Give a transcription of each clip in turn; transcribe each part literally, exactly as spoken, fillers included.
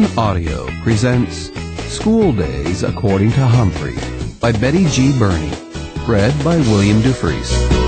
Penguin Audio presents School Days According to Humphrey by Betty G. Burney. Read by William Dufries.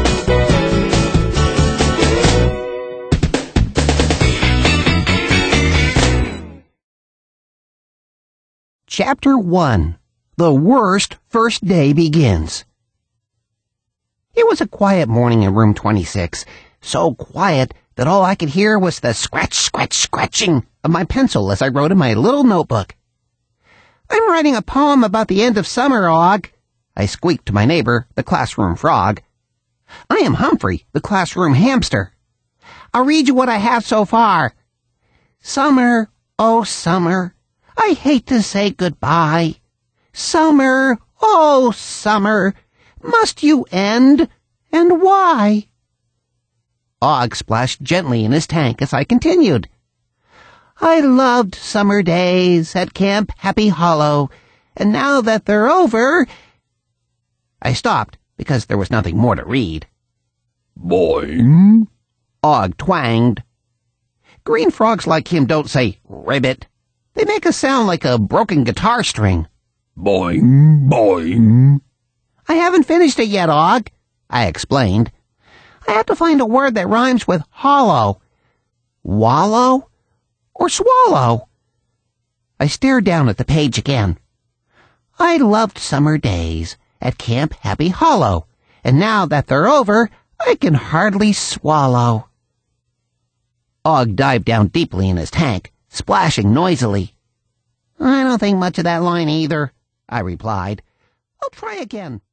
Chapter one. The Worst First Day Begins. It was a quiet morning in room twenty-six, so quiet that all I could hear was the scratch, scratch, scratching of my pencil as I wrote in my little notebook. "I'm writing a poem about the end of summer, Og," I squeaked to my neighbor, the classroom frog. "I am Humphrey, the classroom hamster. I'll read you what I have so far. Summer, oh summer, I hate to say goodbye. Summer, oh summer, must you end, and why?" Og splashed gently in his tank as I continued. "I loved summer days at Camp Happy Hollow, and now that they're over—" I stopped because there was nothing more to read. Boing. Og twanged. Green frogs like him don't say ribbit. They make a sound like a broken guitar string. Boing, boing. "I haven't finished it yet, Og," I explained. "I have to find a word that rhymes with hollow. Wallow or swallow?" I stared down at the page again. "I loved summer days at Camp Happy Hollow, and now that they're over, I can hardly swallow." Og dived down deeply in his tank, splashing noisily. "I don't think much of that line either," I replied. "I'll try again."